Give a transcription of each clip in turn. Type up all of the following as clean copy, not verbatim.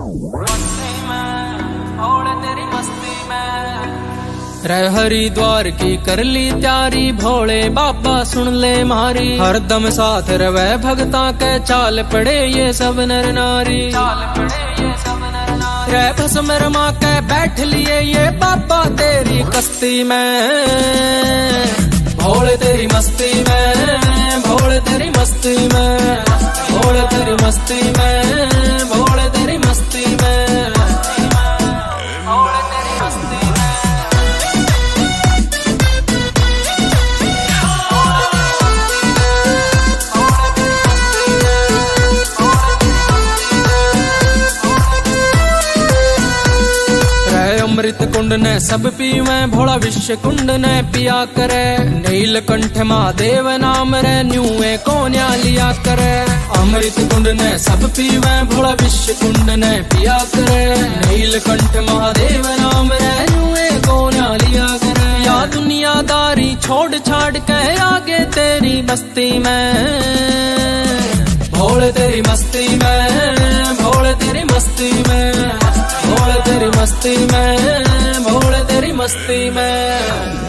रह हरिद्वार की कर ली तैयारी, भोले बाबा सुन ले मारी। हरदम साथ रवे भगता के, चाल पड़े ये सब नर नारी। रह भस्म रमा के बैठ लिए ये बाबा तेरी कश्ती में। भोले तेरी मस्ती में, भोले तेरी मस्ती में, भोले तेरी मस्ती में, भोले तेरी मस्ती में। अमृत कुंड ने सब पीवे, भोला विश्व कुंड ने पिया करे। नीलकंठ महादेव नाम रे न्यूए कोन्या लिया करे। अमृत कुंड ने सब पीवे, भोला विश्व कुंड ने पिया करे। नीलकंठ महादेव नाम रे न्यूए कोन्या लिया करे। या दुनियादारी छोड़ छाड़ के आगे तेरी बस्ती में। भोले तेरी मस्ती में, भोले तेरी मस्ती में, भोले तेरी मस्ती में, भोले तेरी मस्ती में।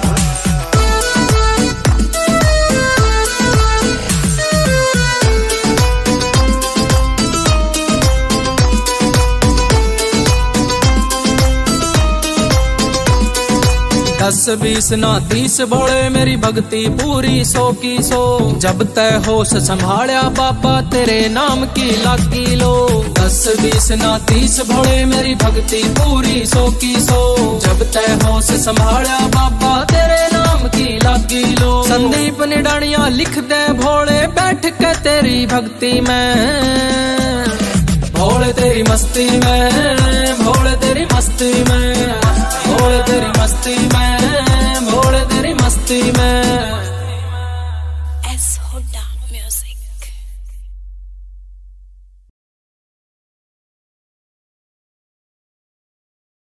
दस बीस ना 30 भोले मेरी भक्ति पूरी 100 की 100। जब तय होश संभालिया बाबा तेरे नाम की लागी लो। 10 20 ना 30 भोले मेरी भक्ति पूरी 100 की 100। जब तय होश संभालिया बाबा तेरे नाम की लागी लो। संदीप निडानिया लिख दे भोले बैठ के तेरी भक्ति में। भोले तेरी मस्ती में, भोले तेरी मस्ती में, भोले तेरी मस्ती में, भोले तेरी मस्ती में।